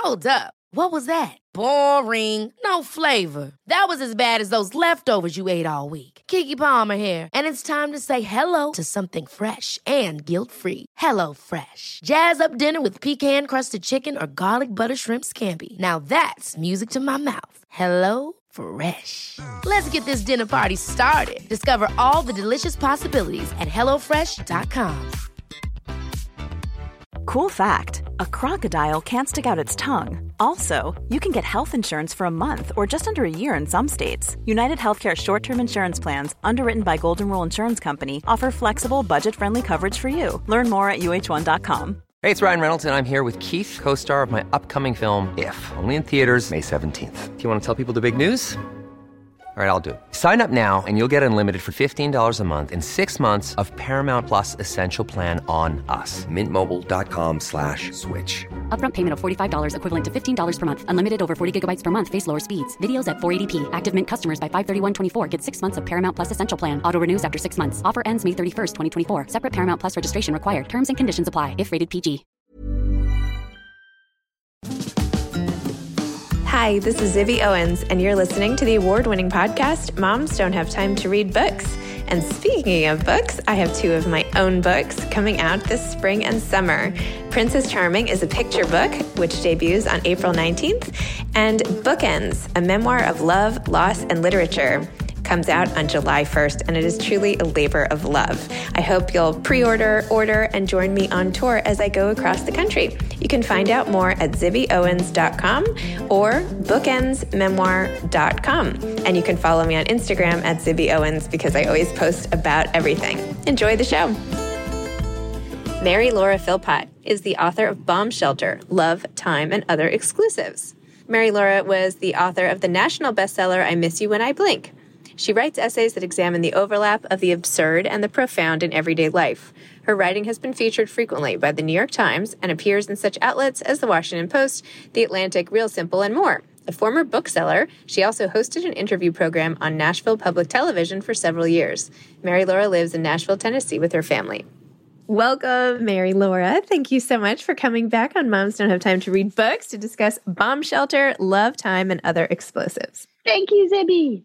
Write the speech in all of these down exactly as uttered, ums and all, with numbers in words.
Hold up. What was that? Boring. No flavor. That was as bad as those leftovers you ate all week. Keke Palmer here. And it's time to say hello to something fresh and guilt-free. Hello Fresh. Jazz up dinner with pecan-crusted chicken or garlic butter shrimp scampi. Now that's music to my mouth. Hello Fresh. Let's get this dinner party started. Discover all the delicious possibilities at hello fresh dot com. Cool fact, a crocodile can't stick out its tongue. Also, you can get health insurance for a month or just under a year in some states. United Healthcare short-term insurance plans, underwritten by Golden Rule Insurance Company, offer flexible, budget-friendly coverage for you. Learn more at U H one dot com. Hey, it's Ryan Reynolds, and I'm here with Keith, co-star of my upcoming film, If, only in theaters May seventeenth. Do you want to tell people the big news? All right, I'll do it. Sign up now and you'll get unlimited for fifteen dollars a month and six months of Paramount Plus Essential Plan on us. Mint Mobile dot com slash switch. Upfront payment of forty-five dollars equivalent to fifteen dollars per month. Unlimited over forty gigabytes per month. Face lower speeds. Videos at four eighty p. Active Mint customers by five thirty-one twenty-four get six months of Paramount Plus Essential Plan. Auto renews after six months. Offer ends May thirty-first, twenty twenty-four. Separate Paramount Plus registration required. Terms and conditions apply if rated P G. Hi, this is Zibby Owens, and you're listening to the award-winning podcast, Moms Don't Have Time to Read Books. And speaking of books, I have two of my own books coming out this spring and summer. Princess Charming is a picture book, which debuts on April nineteenth, and Bookends, a memoir of love, loss, and literature, comes out on July first, and it is truly a labor of love. I hope you'll pre-order, order, and join me on tour as I go across the country. You can find out more at zibby owens dot com or bookends memoir dot com. And you can follow me on Instagram at zibbyowens because I always post about everything. Enjoy the show. Mary Laura Philpott is the author of Bomb Shelter, Love, Time, and Other Exclusives. Mary Laura was the author of the national bestseller I Miss You When I Blink. She writes essays that examine the overlap of the absurd and the profound in everyday life. Her writing has been featured frequently by the New York Times and appears in such outlets as the Washington Post, The Atlantic, Real Simple, and more. A former bookseller, she also hosted an interview program on Nashville Public Television for several years. Mary Laura lives in Nashville, Tennessee with her family. Welcome, Mary Laura. Thank you so much for coming back on Moms Don't Have Time to Read Books to discuss Bomb Shelter, Love, Time, and Other Explosives. Thank you, Zibby.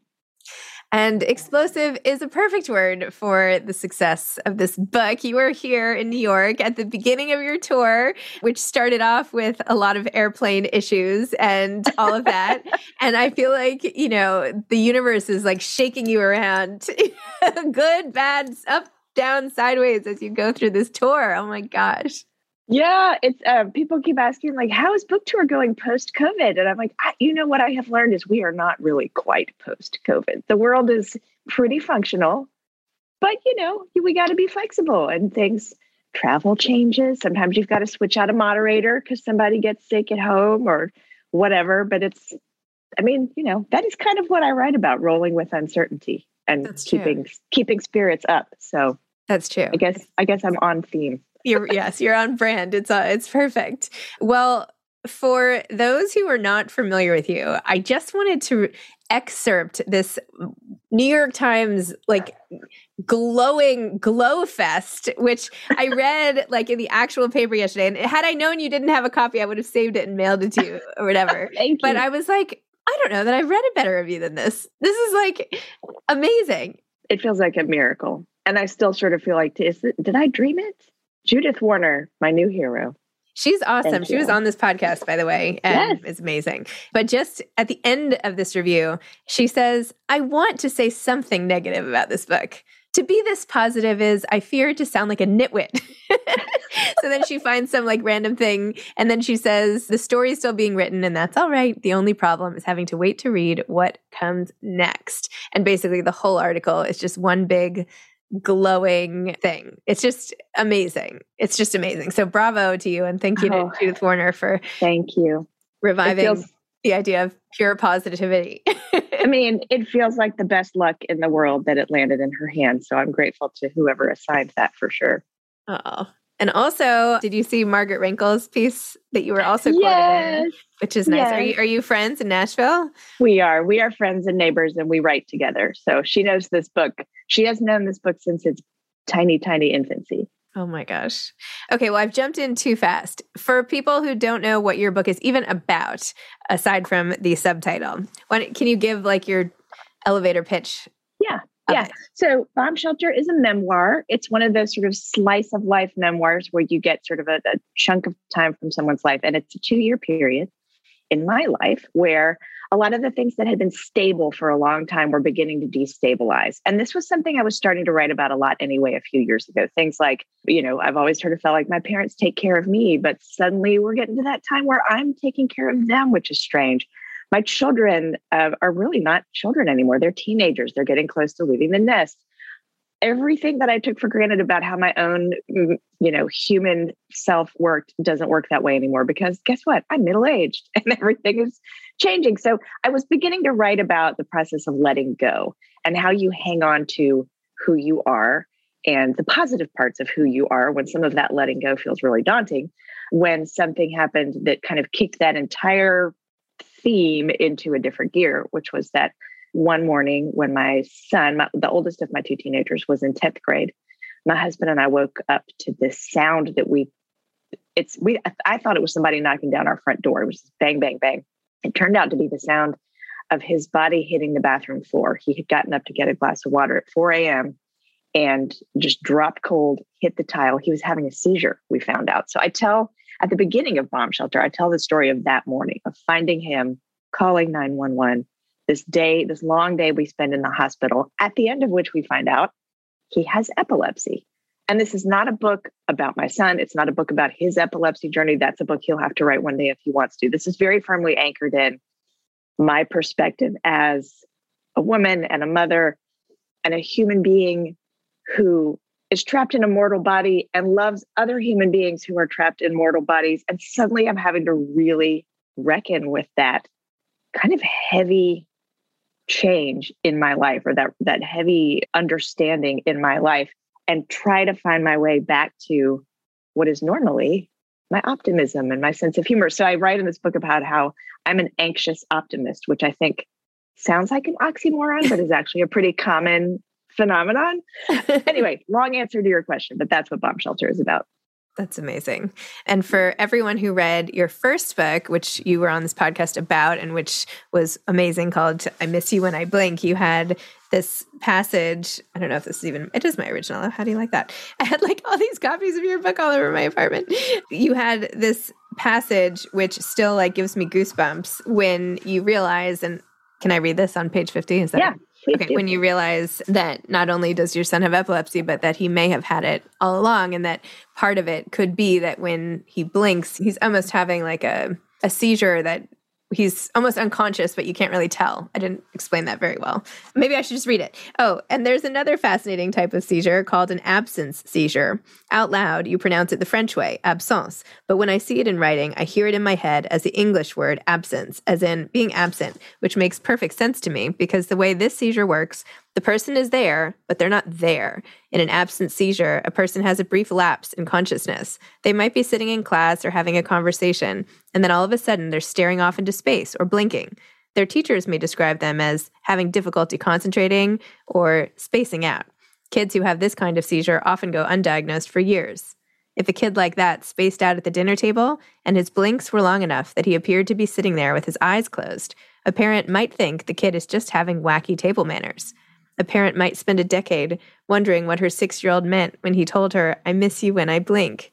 And explosive is a perfect word for the success of this book. You were here in New York at the beginning of your tour, which started off with a lot of airplane issues and all of that. And I feel like, you know, the universe is like shaking you around, good, bad, up, down, sideways as you go through this tour. Oh my gosh. Yeah, it's uh, people keep asking, like, how is book tour going post-COVID? And I'm like, I, you know, what I have learned is we are not really quite post-COVID. The world is pretty functional, but, you know, we got to be flexible and things, travel changes. Sometimes you've got to switch out a moderator because somebody gets sick at home or whatever. But it's, I mean, you know, that is kind of what I write about, rolling with uncertainty and That's true. keeping keeping spirits up. So that's true. I guess I guess I'm on theme. You're, yes, you're on brand. It's uh, it's perfect. Well, for those who are not familiar with you, I just wanted to excerpt this New York Times like glowing glow fest, which I read like in the actual paper yesterday. And had I known you didn't have a copy, I would have saved it and mailed it to you or whatever. Thank but you. I was like, I don't know that I've read a better review than this. This is like amazing. It feels like a miracle. And I still sort of feel like, is it, did I dream it? Judith Warner, my new hero. She's awesome. Thank She you. was on this podcast, by the way, and Yes. it's amazing. But just at the end of this review, she says, I want to say something negative about this book. To be this positive is, I fear to sound like a nitwit. So then she finds some like random thing. And then she says, the story is still being written and that's all right. The only problem is having to wait to read what comes next. And basically the whole article is just one big glowing thing. It's just amazing. It's just amazing. So bravo to you. And thank you Oh, to Judith Warner for Thank you. reviving feels- the idea of pure positivity. I mean, it feels like the best luck in the world that it landed in her hands. So I'm grateful to whoever assigned that for sure. Oh. And also, did you see Margaret Wrinkle's piece that you were also quoted Yes. in? Which is nice. Yes. Are you are you friends in Nashville? We are. We are friends and neighbors and we write together. So she knows this book. She has known this book since its tiny, tiny infancy. Oh my gosh. Okay, well, I've jumped in too fast. For people who don't know what your book is even about, aside from the subtitle, why, can you give like your elevator pitch? Yeah, yeah. So Bomb Shelter is a memoir. It's one of those sort of slice of life memoirs where you get sort of a, a chunk of time from someone's life. And it's a two-year period in my life where a lot of the things that had been stable for a long time were beginning to destabilize. And this was something I was starting to write about a lot anyway a few years ago. Things like, you know, I've always sort of felt like my parents take care of me, but suddenly we're getting to that time where I'm taking care of them, which is strange. My children uh, are really not children anymore. They're teenagers. They're getting close to leaving the nest. Everything that I took for granted about how my own, you know, human self worked doesn't work that way anymore because guess what? I'm middle-aged and everything is changing. So I was beginning to write about the process of letting go and how you hang on to who you are and the positive parts of who you are when some of that letting go feels really daunting, when something happened that kind of kicked that entire theme into a different gear, which was that one morning when my son, my, the oldest of my two teenagers, was in tenth grade, my husband and I woke up to this sound that we, it's, we, I thought it was somebody knocking down our front door. It was bang, bang, bang. It turned out to be the sound of his body hitting the bathroom floor. He had gotten up to get a glass of water at four a.m. and just dropped cold, hit the tile. He was having a seizure, we found out. So I tell, at the beginning of Bomb Shelter, I tell the story of that morning, of finding him, calling nine one one, this day, this long day we spend in the hospital, at the end of which we find out he has epilepsy. And this is not a book about my son. It's not a book about his epilepsy journey. That's a book he'll have to write one day if he wants to. This is very firmly anchored in my perspective as a woman and a mother and a human being who is trapped in a mortal body and loves other human beings who are trapped in mortal bodies. And suddenly I'm having to really reckon with that kind of heavy change in my life, or that, that heavy understanding in my life, and try to find my way back to what is normally my optimism and my sense of humor. So I write in this book about how I'm an anxious optimist, which I think sounds like an oxymoron, but is actually a pretty common phenomenon. Anyway, long answer to your question, but that's what Bomb Shelter is about. That's amazing. And for everyone who read your first book, which you were on this podcast about, and which was amazing, called I Miss You When I Blink, you had this passage. I don't know if this is even, it is my original. How do you like that? I had like all these copies of your book all over my apartment. You had this passage, which still like gives me goosebumps when you realize, and can I read this on page fifty? Is that yeah. Okay, do. When you realize that not only does your son have epilepsy, but that he may have had it all along, and that part of it could be that when he blinks, he's almost having like a, a seizure that he's almost unconscious, but you can't really tell. I didn't explain that very well. Maybe I should just read it. Oh, and there's another fascinating type of seizure called an absence seizure. Out loud, you pronounce it the French way, absence. But when I see it in writing, I hear it in my head as the English word absence, as in being absent, which makes perfect sense to me because the way this seizure works, the person is there, but they're not there. In an absence seizure, a person has a brief lapse in consciousness. They might be sitting in class or having a conversation, and then all of a sudden they're staring off into space or blinking. Their teachers may describe them as having difficulty concentrating or spacing out. Kids who have this kind of seizure often go undiagnosed for years. If a kid like that spaced out at the dinner table and his blinks were long enough that he appeared to be sitting there with his eyes closed, a parent might think the kid is just having wacky table manners. A parent might spend a decade wondering what her six-year-old meant when he told her, I miss you when I blink.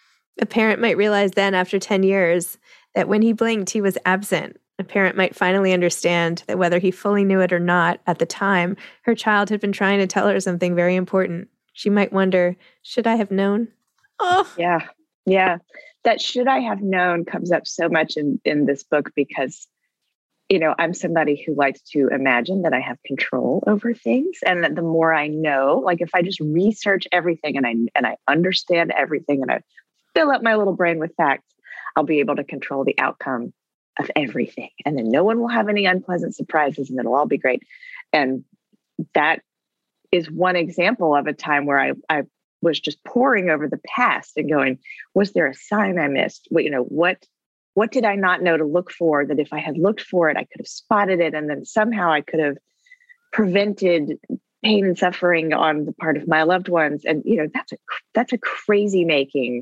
A parent might realize then, after ten years, that when he blinked, he was absent. A parent might finally understand that whether he fully knew it or not at the time, her child had been trying to tell her something very important. She might wonder, should I have known? Oh, yeah. Yeah. That should I have known comes up so much in, in this book because, you know, I'm somebody who likes to imagine that I have control over things. And that the more I know, like if I just research everything and I, and I understand everything and I fill up my little brain with facts, I'll be able to control the outcome of everything. And then no one will have any unpleasant surprises and it'll all be great. And that is one example of a time where I, I was just poring over the past and going, was there a sign I missed? What, you know, what, what did I not know to look for that if I had looked for it, I could have spotted it. And then somehow I could have prevented pain and suffering on the part of my loved ones. And, you know, that's a, that's a crazy making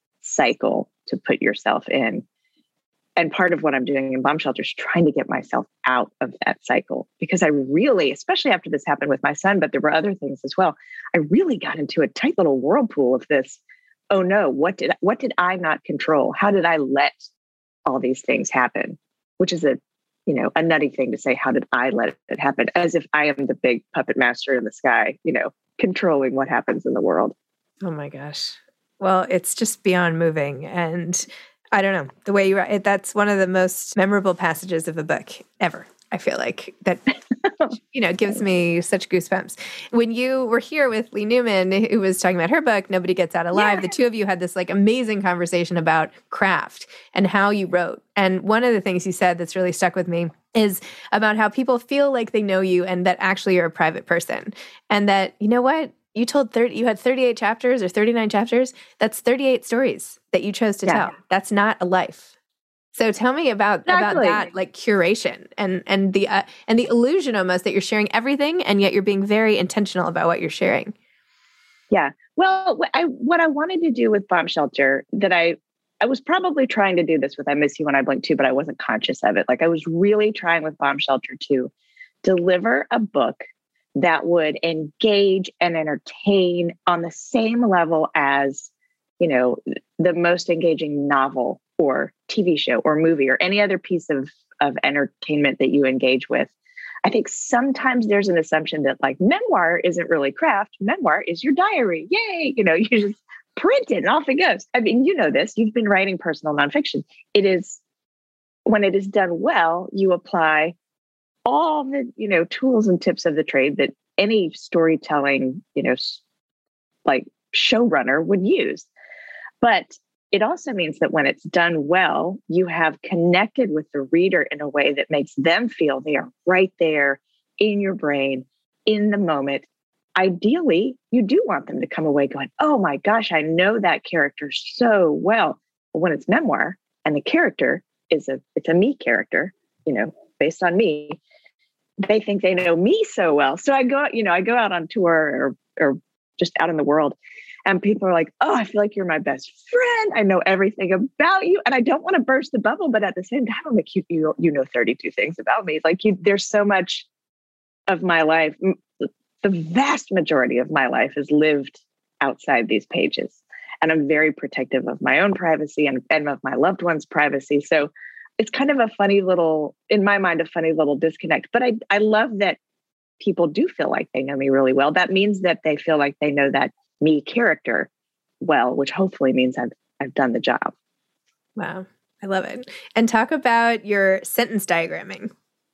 cycle to put yourself in. And part of what I'm doing in Bomb Shelter is trying to get myself out of that cycle, because I really, especially after this happened with my son, but there were other things as well, I really got into a tight little whirlpool of this. Oh no, what did, what did I not control? How did I let all these things happen? Which is a, you know, a nutty thing to say, how did I let it happen? As if I am the big puppet master in the sky, you know, controlling what happens in the world. Oh my gosh. Well, it's just beyond moving. And I don't know, the way you write it, that's one of the most memorable passages of a book ever. I feel like that, you know, gives me such goosebumps. When you were here with Lee Newman, who was talking about her book, Nobody Gets Out Alive, yeah. The two of you had this like amazing conversation about craft and how you wrote. And one of the things you said that's really stuck with me is about how people feel like they know you and that actually you're a private person. And that, you know what? You told thirty, you had thirty-eight chapters or thirty-nine chapters. That's thirty-eight stories that you chose to yeah. tell. That's not a life. So tell me about, exactly. about that, like curation and, and the, uh, and the illusion almost that you're sharing everything and yet you're being very intentional about what you're sharing. Yeah. Well, I, what I wanted to do with Bomb Shelter that I, I was probably trying to do this with I Miss You When I Blink too, but I wasn't conscious of it. Like I was really trying with Bomb Shelter to deliver a book that would engage and entertain on the same level as, you know, the most engaging novel or T V show or movie or any other piece of, of entertainment that you engage with. I think sometimes there's an assumption that like memoir isn't really craft. Memoir is your diary. Yay. You know, you just print it and off it goes. I mean, you know this, you've been writing personal nonfiction. It is, when it is done well, you apply all the, you know, tools and tips of the trade that any storytelling, you know, like showrunner would use. But it also means that when it's done well, you have connected with the reader in a way that makes them feel they are right there in your brain, in the moment. Ideally, you do want them to come away going, oh my gosh, I know that character so well. But when it's memoir and the character is a, it's a me character, you know, based on me, they think they know me so well. So I go, you know, I go out on tour or, or just out in the world and people are like, oh, I feel like you're my best friend. I know everything about you. And I don't want to burst the bubble, but at the same time, I'm like, you, you, you know, thirty-two things about me. Like you, there's so much of my life. The vast majority of my life is lived outside these pages. And I'm very protective of my own privacy and, and of my loved ones' privacy. So it's kind of a funny little, in my mind, a funny little disconnect. But I, I love that people do feel like they know me really well. That means that they feel like they know that me character well, which hopefully means I've I've done the job. Wow. I love it. And talk about your sentence diagramming.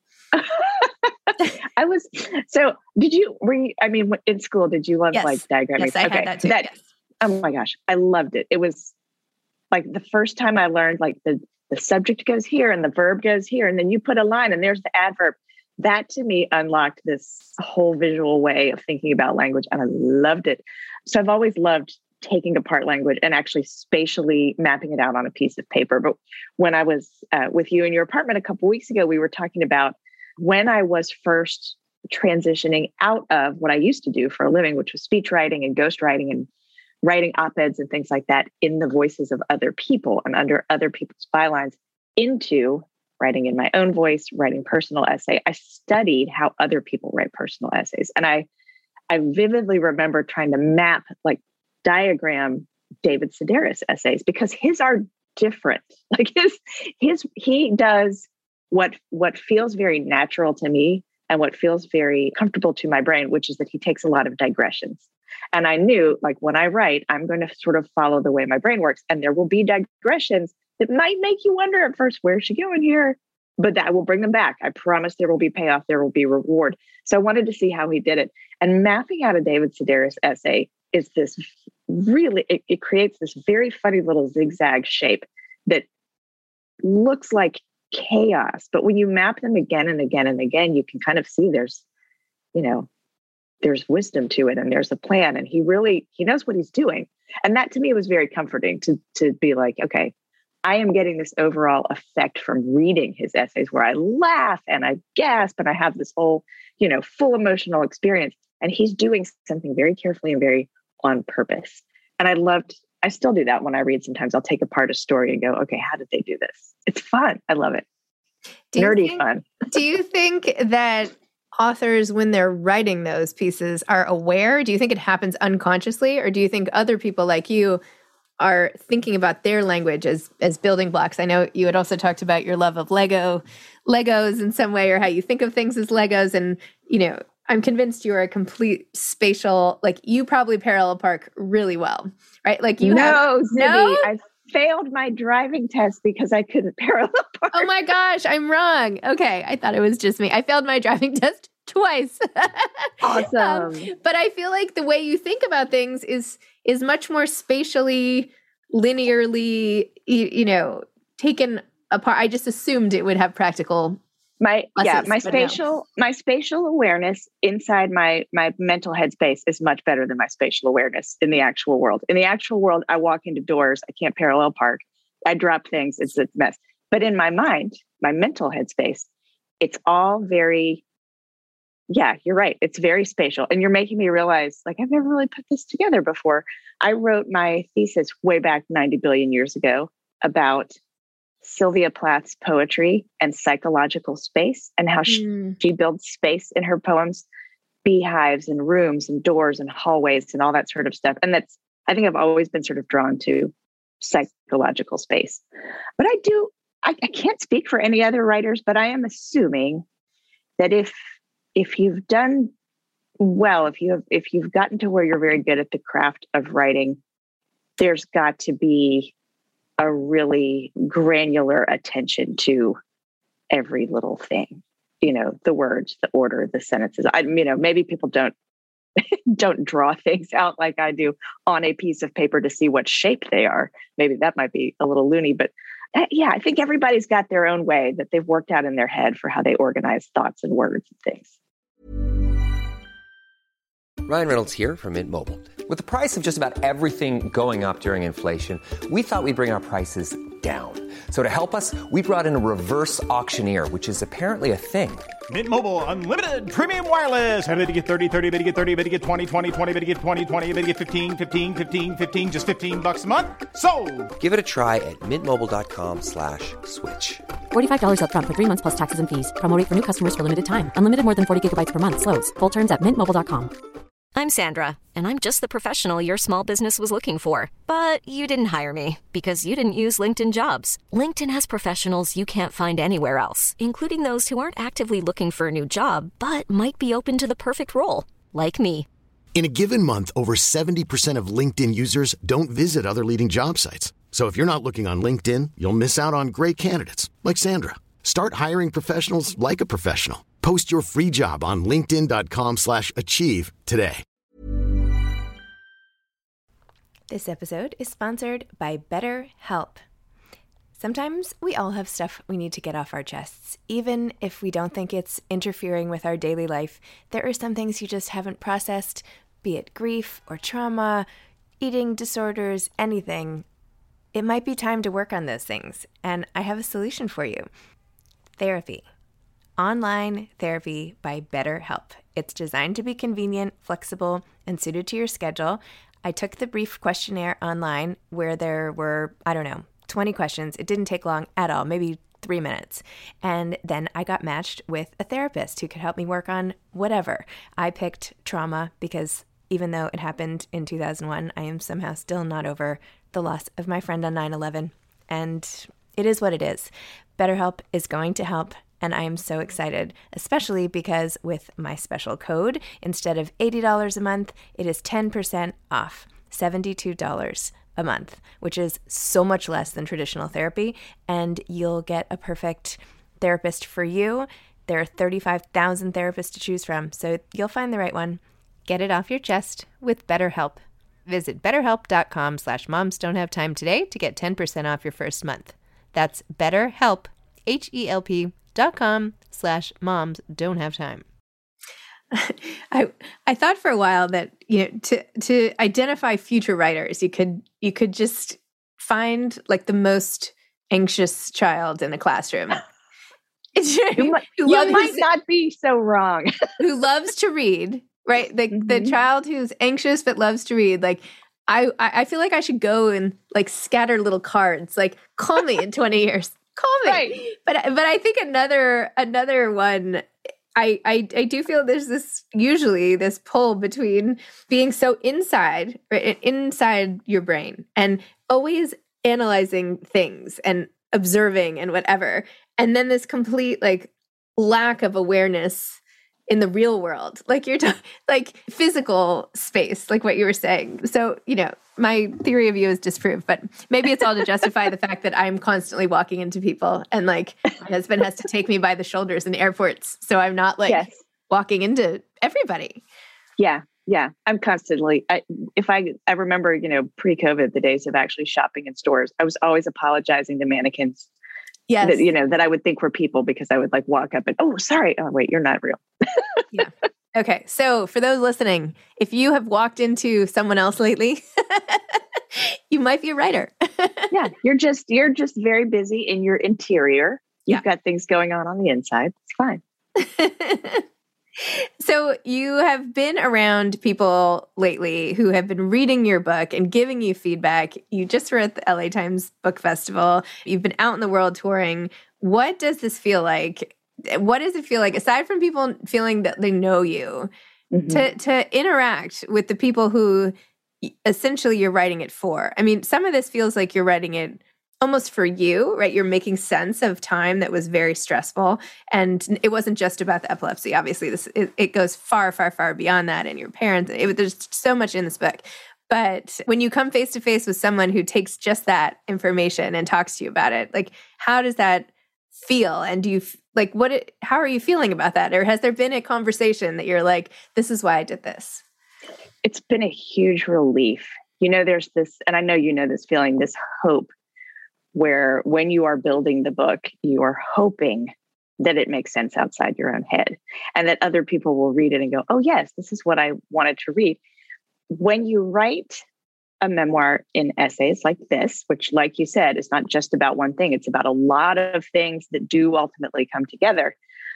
I was, so did you, were you, I mean, in school, did you love yes. like diagramming? Yes, I okay. had that too. That, yes. Oh my gosh. I loved it. It was like the first time I learned like the, the subject goes here and the verb goes here. And then you put a line and there's the adverb. That to me unlocked this whole visual way of thinking about language. And I loved it. So I've always loved taking apart language and actually spatially mapping it out on a piece of paper. But when I was uh, with you in your apartment a couple of weeks ago, we were talking about when I was first transitioning out of what I used to do for a living, which was speech writing and ghostwriting and writing op-eds and things like that in the voices of other people and under other people's bylines, into writing in my own voice, writing personal essay. I studied how other people write personal essays. And I, I vividly remember trying to map, like diagram David Sedaris essays because his are different. Like his, his, he does what, what feels very natural to me and what feels very comfortable to my brain, which is that he takes a lot of digressions. And I knew, like, when I write, I'm going to sort of follow the way my brain works. And there will be digressions that might make you wonder at first, where's she going here? But that will bring them back. I promise there will be payoff. There will be reward. So I wanted to see how he did it. And mapping out a David Sedaris essay is this really, it, it creates this very funny little zigzag shape that looks like chaos. But when you map them again and again and again, you can kind of see there's, you know, there's wisdom to it and there's a plan. And he really, he knows what he's doing. And that to me was very comforting to, to be like, okay, I am getting this overall effect from reading his essays where I laugh and I gasp and I have this whole, you know, full emotional experience. and he's doing something very carefully and very on purpose. And I loved, I still do that when I read. Sometimes I'll take apart a story and go, okay, how did they do this? It's fun. I love it. Do Nerdy think, fun. Do you think that authors, when they're writing those pieces, are aware? Do you think it happens unconsciously? Or do you think other people like you are thinking about their language as as building blocks? I know you had also talked about your love of Lego, Legos in some way, or how you think of things as Legos. And, you know, I'm convinced you are a complete spatial, like you probably parallel park really well, right? Like you no, have, Zibby, no, I failed my driving test because I couldn't parallel park. Oh my gosh, I'm wrong. Okay, I thought it was just me. I failed my driving test twice. Awesome. um, but I feel like the way you think about things is is much more spatially, linearly, you, you know, taken apart. I just assumed it would have practical My lessons, yeah, my but no. spatial my spatial awareness inside my my mental headspace is much better than my spatial awareness in the actual world. In the actual world, I walk into doors, I can't parallel park, I drop things, it's a mess. But in my mind, my mental headspace, it's all very, yeah, you're right. It's very spatial. And you're making me realize, like, I've never really put this together before. I wrote my thesis way back ninety billion years ago about Sylvia Plath's poetry and psychological space and how Mm. she, she builds space in her poems, beehives and rooms and doors and hallways and all that sort of stuff. And that's, I think I've always been sort of drawn to psychological space. But I do, I, I can't speak for any other writers, but I am assuming that if if you've done well, if you have if you've gotten to where you're very good at the craft of writing, there's got to be a really granular attention to every little thing. You know, the words, the order, the sentences. I, you know, maybe people don't don't draw things out like I do on a piece of paper to see what shape they are. Maybe that might be a little loony, but uh, yeah, I think everybody's got their own way that they've worked out in their head for how they organize thoughts and words and things. Ryan Reynolds here from Mint Mobile. With the price of just about everything going up during inflation, we thought we'd bring our prices down. So to help us, we brought in a reverse auctioneer, which is apparently a thing. Mint Mobile Unlimited Premium Wireless. How to get thirty, thirty, bit to get thirty, bit to get twenty, twenty, twenty, bit to get twenty, twenty, bit to get fifteen, fifteen, fifteen, fifteen, just fifteen bucks a month? Sold! Give it a try at mintmobile.com slash switch. forty-five dollars up front for three months plus taxes and fees. Promo rate for new customers for limited time. Unlimited more than forty gigabytes per month. Slows full terms at mint mobile dot com. I'm Sandra, and I'm just the professional your small business was looking for. But you didn't hire me because you didn't use LinkedIn Jobs. LinkedIn has professionals you can't find anywhere else, including those who aren't actively looking for a new job, but might be open to the perfect role, like me. In a given month, over seventy percent of LinkedIn users don't visit other leading job sites. So if you're not looking on LinkedIn, you'll miss out on great candidates like Sandra. Start hiring professionals like a professional. Post your free job on linkedin.com slash achieve today. This episode is sponsored by BetterHelp. Sometimes we all have stuff we need to get off our chests. Even if we don't think it's interfering with our daily life, there are some things you just haven't processed, be it grief or trauma, eating disorders, anything. It might be time to work on those things, and I have a solution for you. Therapy. Online therapy by BetterHelp. It's designed to be convenient, flexible, and suited to your schedule. I took the brief questionnaire online where there were, I don't know, twenty questions. It didn't take long at all, maybe three minutes. And then I got matched with a therapist who could help me work on whatever. I picked trauma because even though it happened in two thousand one, I am somehow still not over the loss of my friend on nine eleven. And it is what it is. BetterHelp is going to help. And I am so excited, especially because with my special code, instead of eighty dollars a month, it is ten percent off, seventy-two dollars a month, which is so much less than traditional therapy. And you'll get a perfect therapist for you. There are thirty-five thousand therapists to choose from, so you'll find the right one. Get it off your chest with BetterHelp. Visit betterhelp.com slash moms don't have time today to get ten percent off your first month. That's BetterHelp, H E L P dot com slash moms don't have time. I I thought for a while that, you know, to to identify future writers, you could you could just find like the most anxious child in a classroom. You might, who you loves, might not be so wrong. who loves to read right? The Mm-hmm. the child who's anxious but loves to read. Like, I, I I feel like I should go and like scatter little cards. Like, call me in twenty years. Call me. Right. But but I think another another one. I, I I do feel there's this usually this pull between being so inside right, inside your brain and always analyzing things and observing and whatever, and then this complete like lack of awareness in the real world, like you're t- like physical space, like what you were saying. So, you know, my theory of you is disproved, but maybe it's all to justify the fact that I'm constantly walking into people and like my husband has to take me by the shoulders in airports. So I'm not like Yes. walking into everybody. Yeah. Yeah. I'm constantly, I, if I, I remember, you know, pre-COVID, the days of actually shopping in stores, I was always apologizing to mannequins. Yes. That, you know, that I would think were people because I would like walk up and, oh, sorry. Oh, wait, you're not real. Yeah. Okay. So for those listening, if you have walked into someone else lately, you might be a writer. Yeah. You're just, you're just very busy in your interior. You've Yeah. got things going on on the inside. It's fine. So you have been around people lately who have been reading your book and giving you feedback. You just were at the L A Times Book Festival. You've been out in the world touring. What does this feel like? What does it feel like, aside from people feeling that they know you, Mm-hmm. to to interact with the people who essentially you're writing it for? I mean, some of this feels like you're writing it almost for you, right? You're making sense of time that was very stressful. And it wasn't just about the epilepsy. Obviously, this it, it goes far, far, far beyond that. And your parents, it, there's so much in this book. But when you come face to face with someone who takes just that information and talks to you about it, like, how does that feel? And do you, like, what, it, how are you feeling about that? Or has there been a conversation that you're like, this is why I did this? It's been a huge relief. You know, there's this, and I know you know this feeling, this hope, where when you are building the book, you are hoping that it makes sense outside your own head and that other people will read it and go, oh, yes, this is what I wanted to read. When you write a memoir in essays like this, which, like you said, is not just about one thing, it's about a lot of things that do ultimately come together.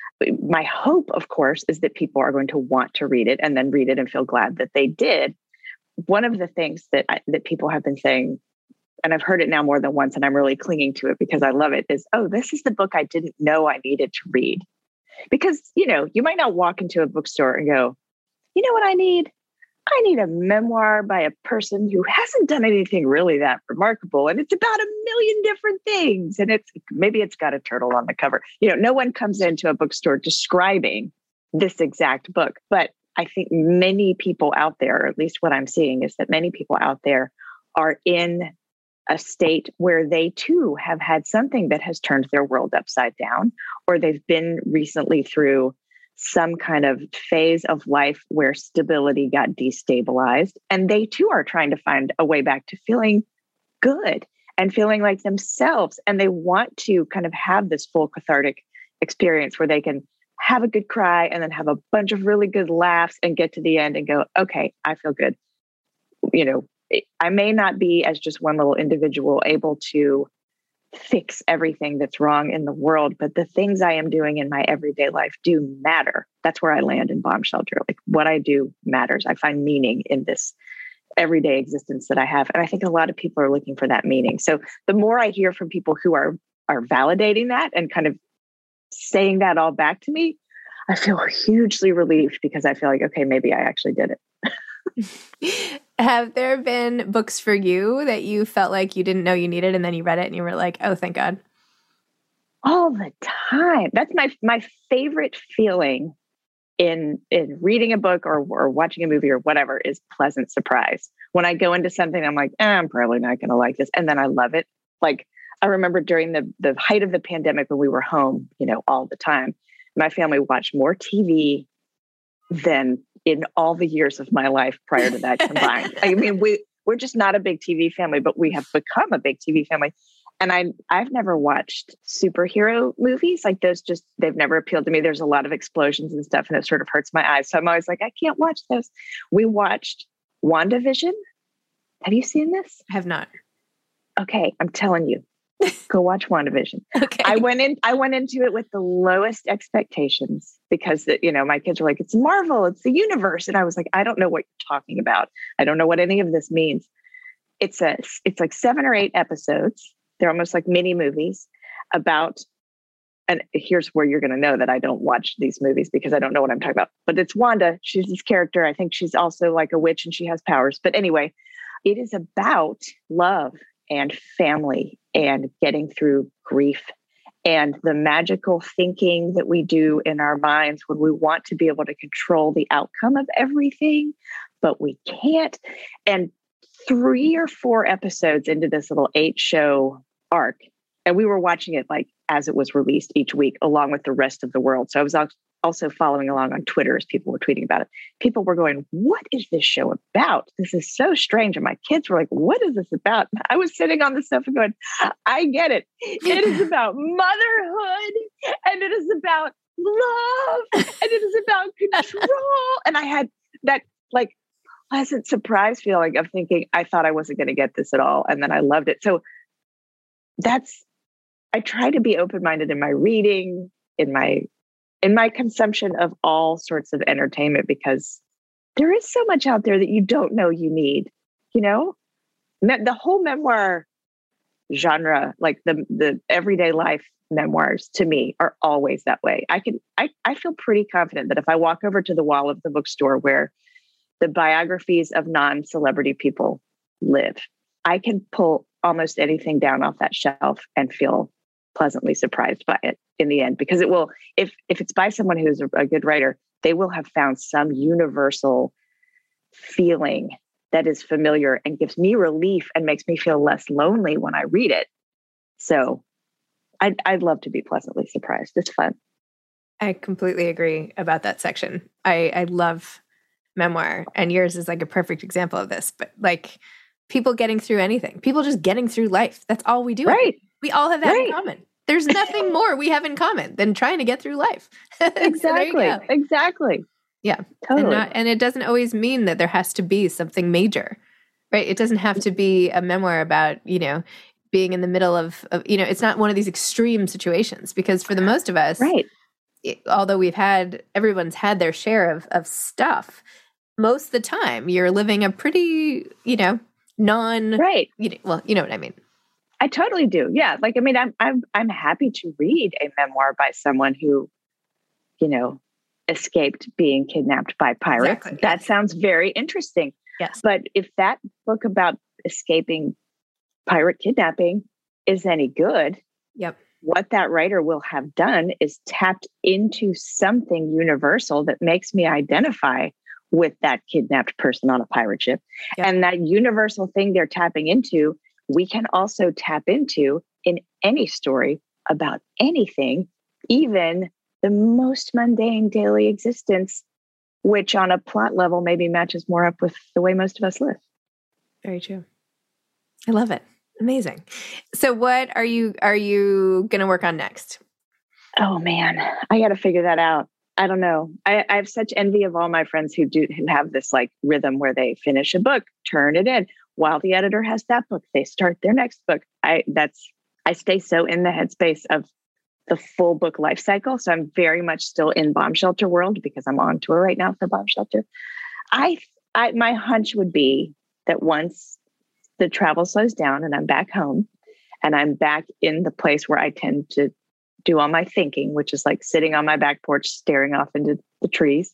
My hope, of course, is that people are going to want to read it and then read it and feel glad that they did. One of the things that I, that people have been saying, and I've heard it now more than once, and I'm really clinging to it because I love it, is, oh, this is the book I didn't know I needed to read. Because, you know, you might not walk into a bookstore and go, you know what I need? I need a memoir by a person who hasn't done anything really that remarkable. And it's about a million different things. And it's maybe it's got a turtle on the cover. You know, no one comes into a bookstore describing this exact book. But I think many people out there, or at least what I'm seeing is that many people out there are in a state where they too have had something that has turned their world upside down, or they've been recently through some kind of phase of life where stability got destabilized. And they too are trying to find a way back to feeling good and feeling like themselves. And they want to kind of have this full cathartic experience where they can have a good cry and then have a bunch of really good laughs and get to the end and go, okay, I feel good. You know, I may not be, as just one little individual, able to fix everything that's wrong in the world, but the things I am doing in my everyday life do matter. That's where I land in Bomb Shelter. Like, what I do matters. I find meaning in this everyday existence that I have. And I think a lot of people are looking for that meaning. So the more I hear from people who are, are validating that and kind of saying that all back to me, I feel hugely relieved because I feel like, okay, maybe I actually did it. Have there been books for you that you felt like you didn't know you needed and then you read it and you were like, oh, thank God? All the time. That's my my favorite feeling in in reading a book or, or watching a movie or whatever is pleasant surprise. When I go into something, I'm like, eh, I'm probably not going to like this. And then I love it. Like, I remember during the, the height of the pandemic when we were home, you know, all the time, my family watched more T V than in all the years of my life prior to that combined. I mean, we, we're just not a big T V family, but we have become a big T V family. And I, I've never watched superhero movies like those. Just, they've never appealed to me. There's a lot of explosions and stuff, and it sort of hurts my eyes. So I'm always like, I can't watch those. We watched WandaVision. Have you seen this? I have not. Okay. I'm telling you, Go watch WandaVision. Okay. I went in, I went into it with the lowest expectations because the, you know, my kids were like, it's Marvel, it's the universe. And I was like, I don't know what you're talking about. I don't know what any of this means. It's a, it's like seven or eight episodes. They're almost like mini movies about, and here's where you're going to know that I don't watch these movies because I don't know what I'm talking about, but it's Wanda. She's this character. I think she's also like a witch and she has powers. But anyway, it is about love and family and getting through grief and the magical thinking that we do in our minds when we want to be able to control the outcome of everything, but we can't. And three or four episodes into this little eight show arc, and we were watching it like as it was released each week, along with the rest of the world. So I was also following along on Twitter as people were tweeting about it. People were going, what is this show about? This is so strange. And my kids were like, what is this about? And I was sitting on the sofa going, I get it. It is about motherhood and it is about love and it is about control. And I had that like pleasant surprise feeling of thinking, I thought I wasn't going to get this at all. And then I loved it. So that's, I try to be open-minded in my reading, in my in my consumption of all sorts of entertainment, because there is so much out there that you don't know you need. You know, the whole memoir genre, like the the everyday life memoirs, to me are always that way. I can I I feel pretty confident that if I walk over to the wall of the bookstore where the biographies of non-celebrity people live, I can pull almost anything down off that shelf and feel pleasantly surprised by it in the end, because it will, if if it's by someone who's a, a good writer, they will have found some universal feeling that is familiar and gives me relief and makes me feel less lonely when I read it. So I'd, I'd love to be pleasantly surprised. It's fun. I completely agree about that section. I, I love memoir, and yours is like a perfect example of this, but like people getting through anything, people just getting through life. That's all we do. Right. We all have that right. in common. There's nothing more we have in common than trying to get through life. Exactly. So exactly. Yeah. Totally. And, not, and it doesn't always mean that there has to be something major, right? It doesn't have to be a memoir about, you know, being in the middle of, of you know, it's not one of these extreme situations, because for the most of us, right. it, although we've had, everyone's had their share of, of stuff, most of the time you're living a pretty, you know, non, right. You know, well, you know what I mean? I totally do. Yeah. Like, I mean, I'm, I'm, I'm happy to read a memoir by someone who, you know, escaped being kidnapped by pirates. Exactly, that yes. sounds very interesting. Yes. But if that book about escaping pirate kidnapping is any good, yep. what that writer will have done is tapped into something universal that makes me identify with that kidnapped person on a pirate ship. Yep. And that universal thing they're tapping into, we can also tap into in any story about anything, even the most mundane daily existence, which on a plot level maybe matches more up with the way most of us live. Very true. I love it. Amazing. So what are you, are you going to work on next? Oh man, I got to figure that out. I don't know. I, I have such envy of all my friends who do, who have this like rhythm where they finish a book, turn it in. While the editor has that book, they start their next book. I that's I stay so in the headspace of the full book life cycle. So I'm very much still in Bomb Shelter world because I'm on tour right now for Bomb Shelter. I, I my hunch would be that once the travel slows down and I'm back home and I'm back in the place where I tend to do all my thinking, which is like sitting on my back porch, staring off into the trees,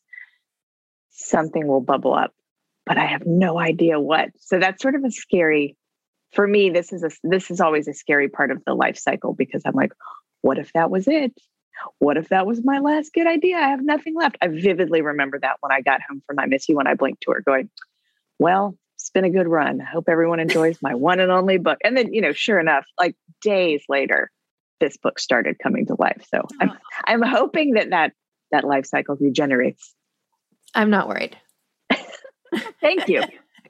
something will bubble up. But I have no idea what. So that's sort of a scary, for me, this is a, this is always a scary part of the life cycle, because I'm like, what if that was it? What if that was my last good idea? I have nothing left. I vividly remember that when I got home from my Miss You When I Blink tour going, well, it's been a good run. I hope everyone enjoys my one and only book. And then, you know, sure enough, like days later, this book started coming to life. So I'm, I'm hoping that that, that life cycle regenerates. I'm not worried. Thank you.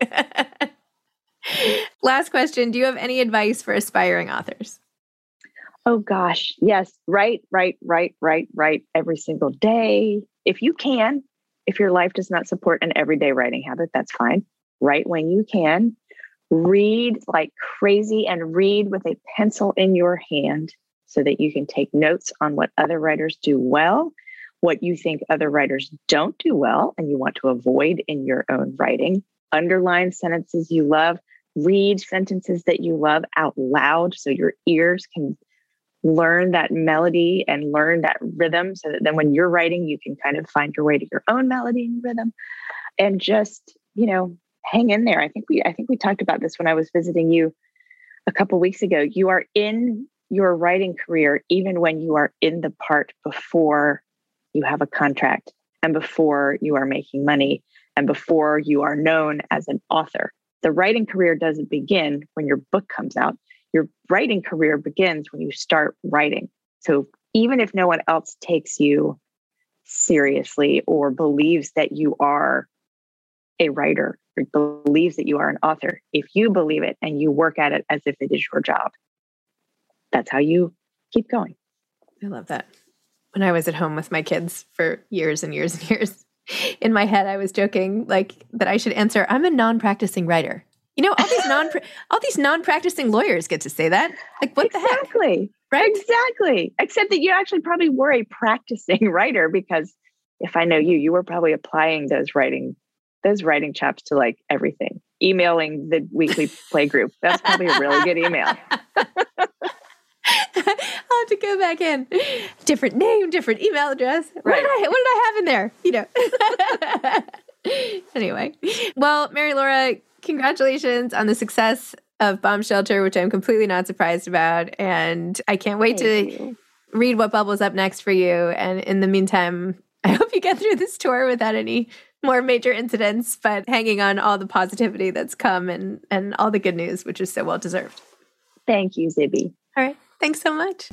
Last question. Do you have any advice for aspiring authors? Oh gosh. Yes. Write, write, write, write, write every single day. If you can, if your life does not support an everyday writing habit, that's fine. Write when you can. Read like crazy and read with a pencil in your hand so that you can take notes on what other writers do well, what you think other writers don't do well and you want to avoid in your own writing. Underline sentences you love. Read sentences that you love out loud so your ears can learn that melody and learn that rhythm so that then when you're writing, you can kind of find your way to your own melody and rhythm. And just, you know, hang in there. I think we I think we talked about this when I was visiting you a couple of weeks ago. You are in your writing career even when you are in the part before you have a contract and before you are making money and before you are known as an author. The writing career doesn't begin when your book comes out. Your writing career begins when you start writing. So even if no one else takes you seriously or believes that you are a writer or believes that you are an author, if you believe it and you work at it as if it is your job, that's how you keep going. I love that. When I was at home with my kids for years and years and years, in my head, I was joking like that I should answer, I'm a non-practicing writer. You know, all these non all these non-practicing lawyers get to say that. Like, what exactly. the heck? Exactly. Right? Exactly. Except that you actually probably were a practicing writer, because if I know you, you were probably applying those writing, those writing chops to like everything. Emailing the weekly play group. That's probably a really good email. I'll have to go back in. Different name, different email address. What, right. did, I, what did I have in there? You know. Anyway. Well, Mary Laura, congratulations on the success of Bomb Shelter, which I'm completely not surprised about. And I can't wait Thank to you. read what bubbles up next for you. And in the meantime, I hope you get through this tour without any more major incidents, but hanging on all the positivity that's come and, and all the good news, which is so well deserved. Thank you, Zibby. All right. Thanks so much.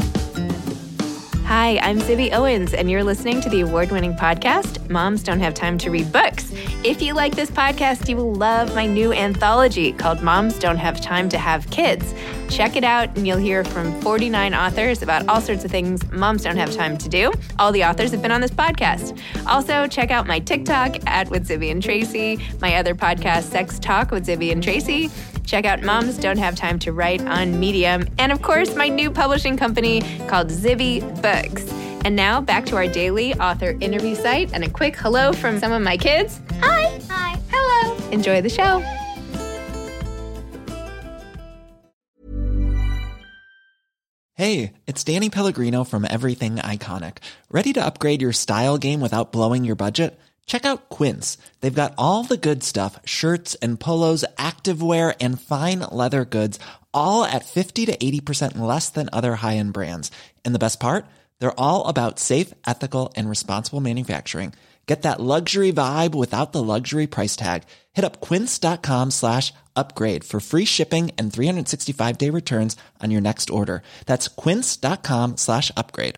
Hi, I'm Zibby Owens, and you're listening to the award-winning podcast, Moms Don't Have Time to Read Books. If you like this podcast, you will love my new anthology called Moms Don't Have Time to Have Kids. Check it out, and you'll hear from forty-nine authors about all sorts of things moms don't have time to do. All the authors have been on this podcast. Also, check out my TikTok, at With Zibby and Tracy, my other podcast, Sex Talk with Zibby and Tracy. Check out Moms Don't Have Time to Write on Medium. And of course, my new publishing company called Zibby Books. And now back to our daily author interview site and a quick hello from some of my kids. Hi. Hi. Hello. Enjoy the show. Hey, it's Danny Pellegrino from Everything Iconic. Ready to upgrade your style game without blowing your budget? Check out Quince. They've got all the good stuff, shirts and polos, activewear, and fine leather goods, all at fifty to eighty percent less than other high-end brands. And the best part? They're all about safe, ethical, and responsible manufacturing. Get that luxury vibe without the luxury price tag. Hit up quince.com slash upgrade for free shipping and three sixty-five day returns on your next order. That's quince.com slash upgrade.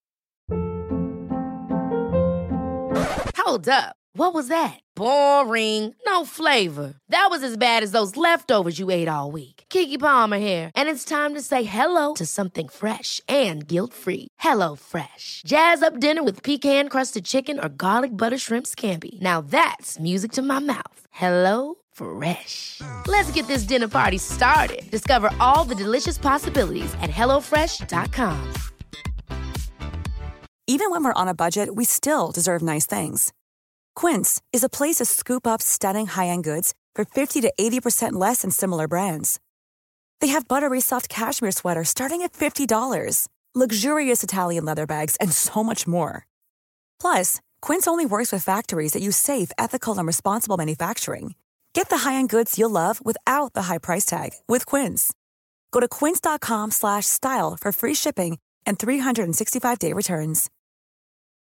Hold up. What was that? Boring. No flavor. That was as bad as those leftovers you ate all week. Keke Palmer here, and it's time to say hello to something fresh and guilt-free. Hello Fresh. Jazz up dinner with pecan-crusted chicken or garlic butter shrimp scampi. Now that's music to my mouth. Hello Fresh. Let's get this dinner party started. Discover all the delicious possibilities at hello fresh dot com. Even when we're on a budget, we still deserve nice things. Quince is a place to scoop up stunning high-end goods for fifty to eighty percent less than similar brands. They have buttery soft cashmere sweaters starting at fifty dollars, luxurious Italian leather bags, and so much more. Plus, Quince only works with factories that use safe, ethical, and responsible manufacturing. Get the high-end goods you'll love without the high price tag with Quince. Go to quince.com slash style for free shipping and three sixty-five day returns.